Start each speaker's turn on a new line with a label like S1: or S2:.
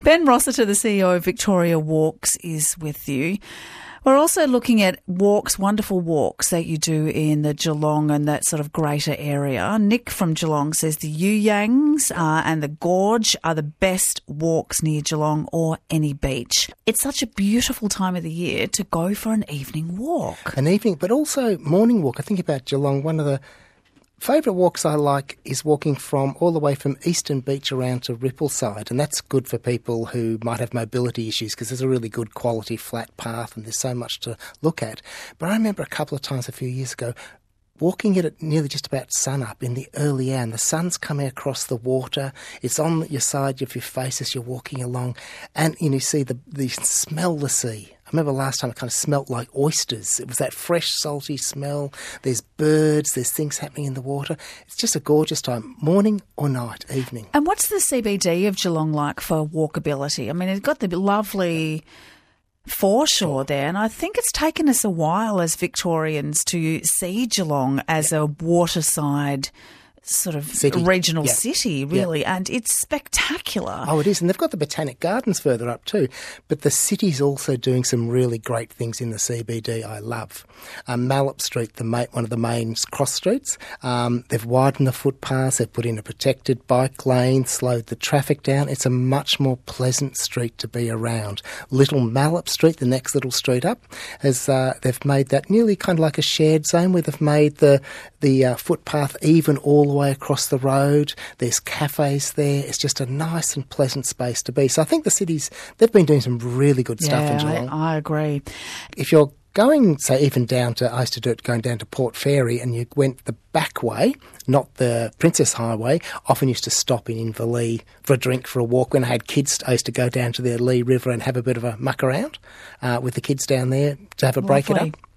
S1: Ben Rossiter, the CEO of Victoria Walks, is with you. We're also looking at walks, wonderful walks that you do in the Geelong and that sort of greater area. Nick from Geelong says the You Yangs and the Gorge are the best walks near Geelong or any beach. It's such a beautiful time of the year to go for an evening walk.
S2: An evening, but also morning walk. I think about Geelong, one of the favourite walks I like is walking all the way from Eastern Beach around to Rippleside, and that's good for people who might have mobility issues because there's a really good quality flat path and there's so much to look at. But I remember a couple of times a few years ago walking it at nearly just about sun-up in the early hour, and the sun's coming across the water. It's on your side of your face as you're walking along, and you see you smell the sea. I remember last time it kind of smelt like oysters. It was that fresh, salty smell. There's birds, there's things happening in the water. It's just a gorgeous time, morning or night, evening.
S1: And what's the CBD of Geelong like for walkability? I mean, it's got the lovely foreshore there, and I think it's taken us a while as Victorians to see Geelong as a waterside sort of regional city, really, and it's spectacular.
S2: Oh, it is, and they've got the Botanic Gardens further up too, but the city's also doing some really great things in the CBD I love. Mallop Street, one of the main cross streets, they've widened the footpaths, they've put in a protected bike lane, slowed the traffic down. It's a much more pleasant street to be around. Little Mallop Street, the next little street up, they've made that nearly kind of like a shared zone where they've made the footpath even all the way across the road. There's cafes there. It's just a nice and pleasant space to be. So I think they've been doing some really good stuff in Geelong.
S1: I agree.
S2: If you're going, say, even down to, I used to do it going down to Port Fairy, and you went the back way, not the Princess Highway, often used to stop in Inverleigh for a drink, for a walk. When I had kids, I used to go down to the Lee River and have a bit of a muck around with the kids down there to have a break it up.